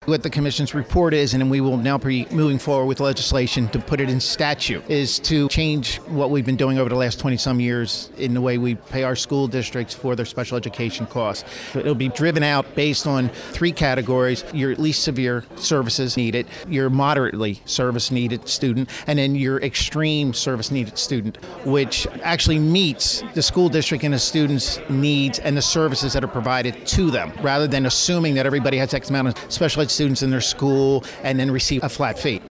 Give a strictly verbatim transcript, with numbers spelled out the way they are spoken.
What the Commission's report is, and we will now be moving forward with legislation to put it in statute, is to change what we've been doing over the last twenty-some years in the way we pay our school districts for their special education costs. It'll be driven out based on three categories: your least severe services needed, your moderately service needed student, and then your extreme service needed student, which actually meets the school district and the student's needs and the services that are provided to them, rather than assuming that everybody has X amount of special ed students in their school and then receive a flat fee.